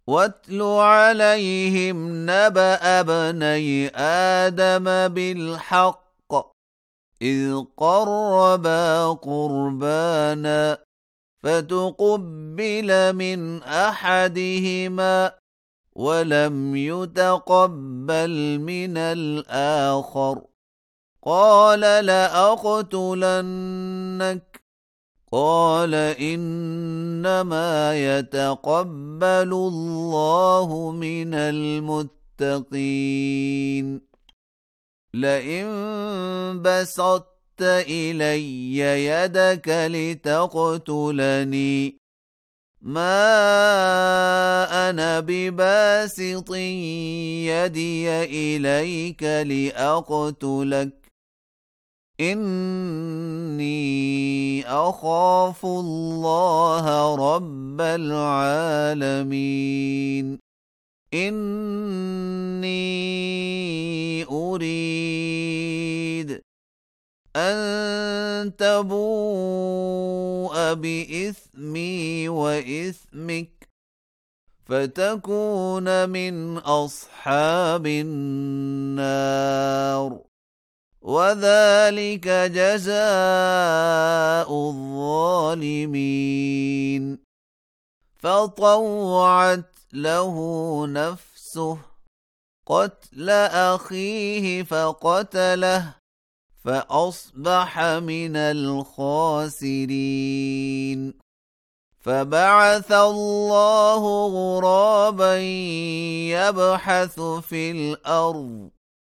واتل عليهم نبأ ابني آدم بالحق إذ قربا قربانا فتقبل من أحدهما ولم يتقبل من الآخر قال لأقتلنك قال إنما يتقبل الله من المتقين لئن بسطت إلي يدك لتقتلني ما أنا بباسط يدي إليك لأقتلك إني أخاف الله رب العالمين إني أريد أن تبوء بإثمي وإثمك فتكون من أصحاب النار وذلك جزاء الظالمين فطوعت له نفسه قتل أخيه فقتله فأصبح من الخاسرين فبعث الله غرابا يبحث في الأرض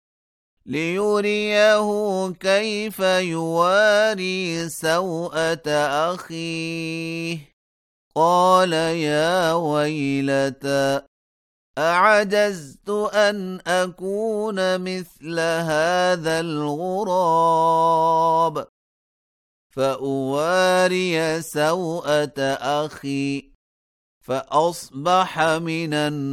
ليريه كيف يواري سوءة أخيه قال يا ويلتى أعجزت أن أكون مثل هذا الغراب فأواري سوءة أخي فأصبح من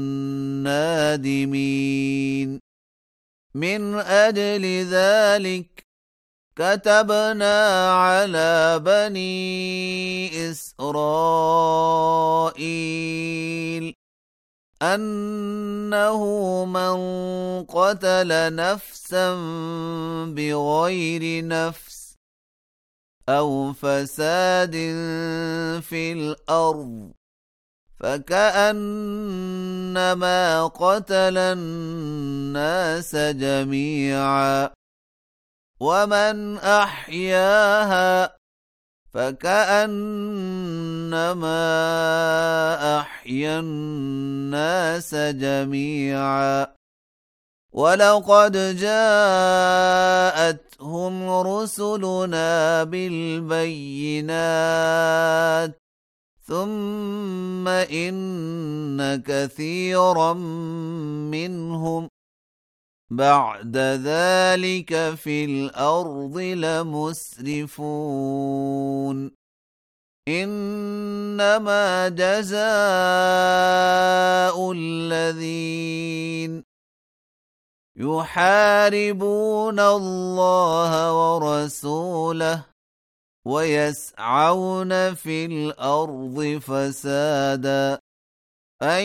النادمين من أجل ذلك كتبنا على بني إسرائيل أنه من قتل نفسا بغير نفس أو فساد في الأرض فكأنما قتل الناس جميعا ومن أحياها فكأنما أحيا الناس جميعا ولقد جاءتهم رسلنا بالبينات ثم إن كثيرا منهم بعد ذلك في الأرض لمسرفون إنما جزاء الذين يحاربون الله ورسوله ويسعون في الأرض فسادا أن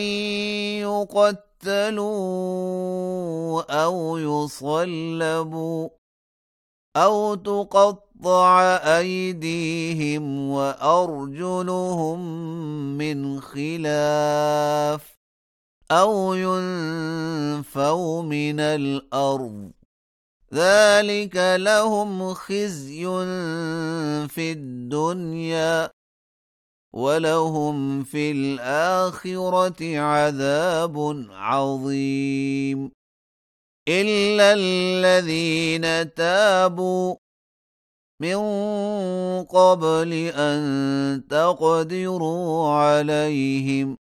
يقتلوا أو يصلبوا أو تقطع أيديهم وأرجلهم من خلاف أو ينفوا من الأرض ذلك لهم خزي في الدنيا ولهم في الآخرة عذاب عظيم إلا الذين تابوا من قبل أن تقدروا عليهم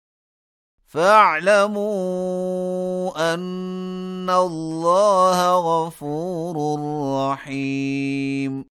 فاعلموا أن الله غفور رحيم